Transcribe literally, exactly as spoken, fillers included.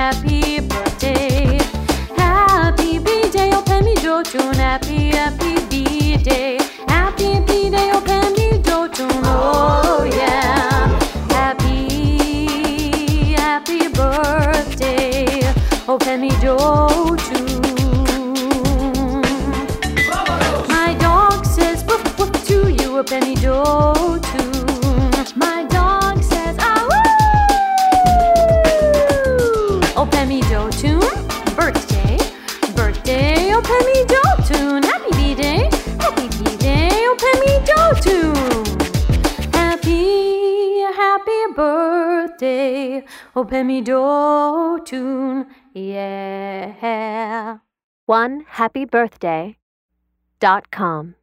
happy birthday. Happy B-Day, oh Pemmy Jotun, happy, happy B-Day. Happy B-Day, oh Pemmy Jotun, oh yeah. Happy, happy birthday, oh Pemmy Jotun. My dog says woof woof to you, oh Pemmy Jotun. My dog says ah woo. Oh Pemmy Jotun, birthday, birthday, oh Pemmy Jotun. Happy B-Day, happy B-Day, oh Pemmy Jotun. Happy, happy birthday, oh Pemmy Jotun, yeah. one happy birthday dot com